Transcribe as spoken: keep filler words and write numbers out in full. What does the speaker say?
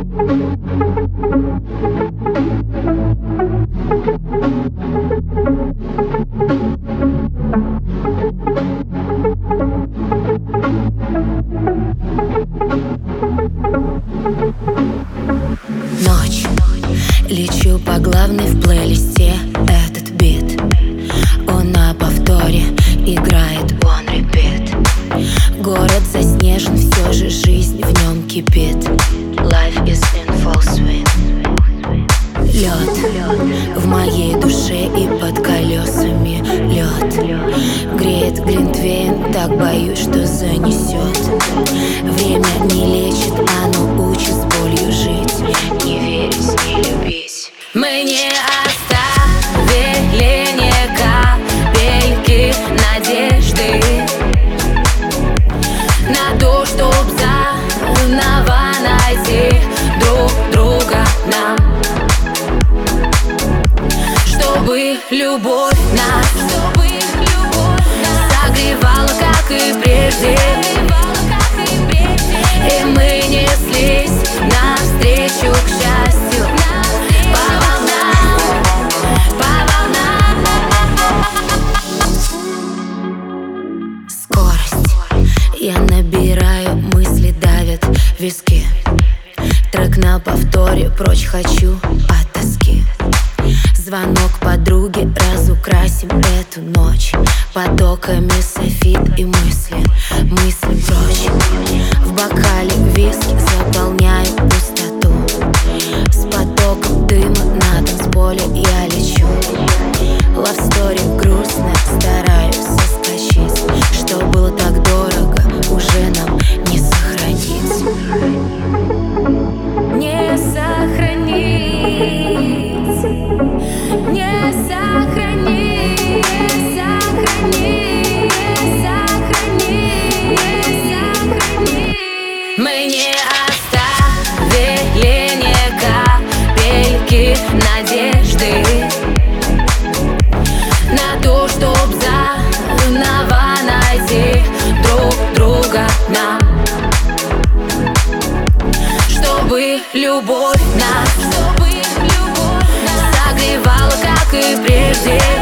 Ночь, лечу по главной в плейлисте этот бит. Он на повторе играет on repeat. Город заснежен, все же жизнь в нем кипит. Life is in full swing. Лед в моей душе и под колесами лед греет глинтвейн, так боюсь, что занесет. Время не лечит, оно учит с болью жить. Не верить, не любить. Мы не оставили ни капельки надежды на то, чтоб заново найти друг друга нам, чтобы любовь нас согревала, как и прежде, и мы неслись навстречу к счастью по волнам, по волнам. Скорость я набираю, мысли давят виски. Трек на повторе, прочь хочу от тоски. Звонок подруге, разукрасим эту ночь потоками софит и мысли, мысли прочь. В бокале виски заполняю пустоту. С потоком дыма на танцполе я лечу. Love story грустная, стараюсь соскочить. Что было так дорого, уже нам не сохранить. Не сохранить. Не сохранить, сохранить, сохранить, сохранить. Мы не оставили ни капельки надежды на то, чтоб заново найти друг друга нам, чтобы любовь нас согревала, как и прежде.